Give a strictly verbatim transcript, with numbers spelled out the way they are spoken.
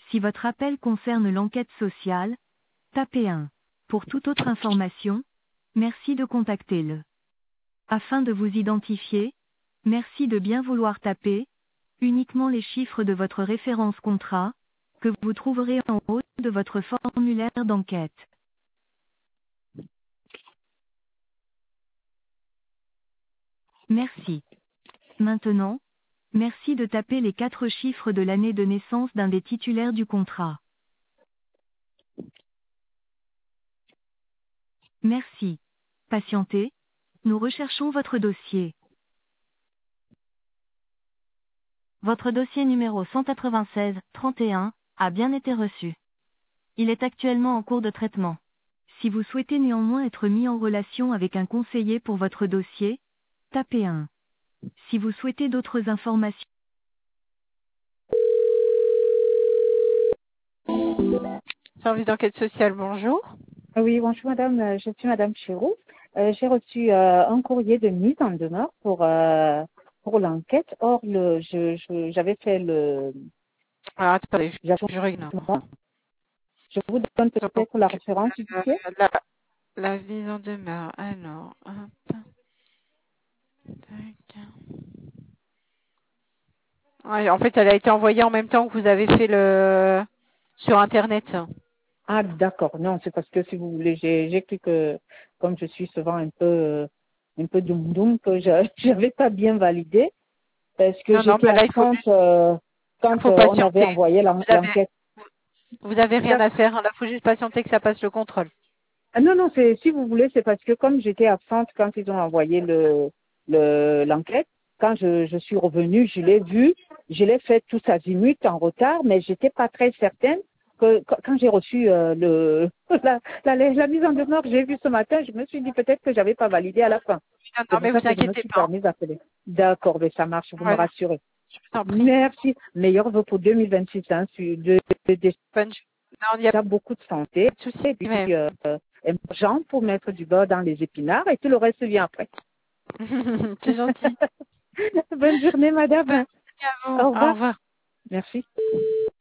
Si votre appel concerne l'enquête sociale, tapez un. Pour toute autre information, merci de contacter le. Afin de vous identifier, merci de bien vouloir taper uniquement les chiffres de votre référence contrat, que vous trouverez en haut de votre formulaire d'enquête. Merci. Maintenant, merci de taper les quatre chiffres de l'année de naissance d'un des titulaires du contrat. Merci. Patientez, nous recherchons votre dossier. Votre dossier numéro cent quatre-vingt-seize trente et un a bien été reçu. Il est actuellement en cours de traitement. Si vous souhaitez néanmoins être mis en relation avec un conseiller pour votre dossier, tapez un. Si vous souhaitez d'autres informations, Service d'enquête sociale, bonjour. Oui, bonjour madame, Euh, je suis madame Chirou. Euh, j'ai reçu euh, un courrier de mise en demeure pour euh, pour l'enquête. Or, le, je, je- j'avais fait le... Alors, attendez, je, j'avais- je réignore. Je vous donne Donc, peut-être la référence du euh, dossier. la, la mise en demeure, alors, hop, tac. Ouais, en fait, elle a été envoyée en même temps que vous avez fait le sur Internet. Ah, d'accord. Non, c'est parce que si vous voulez, j'ai j'ai cru que, comme je suis souvent un peu euh, un peu doum doum, que je n'avais pas bien validé, parce que Non, non, j'étais bah là, il faut, absente euh, il quand faut euh, on avait patienter. envoyé l'en- Vous avez, l'enquête. vous avez rien à faire. Là, il faut juste patienter que ça passe le contrôle. Ah, non, non, c'est, si vous voulez, c'est parce que comme j'étais absente quand ils ont envoyé le, le, l'enquête, quand je, je suis revenue, je l'ai vu, je l'ai fait tout azimut en retard, mais j'étais pas très certaine que quand quand j'ai reçu euh, le, la, la, la mise en demeure que j'ai vue ce matin, je me suis dit peut-être que j'avais pas validé à la fin. Non, C'est non, pour mais ça vous que je me inquiétez suis pas. permise d'appeler. D'accord, mais ça marche, vous me Ouais, rassurez. je vous en prie. Merci. Meilleur vœu pour deux mille vingt-six, hein, sur- de, de, de, Bonne... Non, il n'y a déjà beaucoup de santé pas de souci. et puis Mais... euh, émergent pour mettre du beurre dans les épinards et tout le reste vient après. C'est gentil. Bonne journée, Bonne madame. journée à vous. Au Au revoir. revoir. Merci.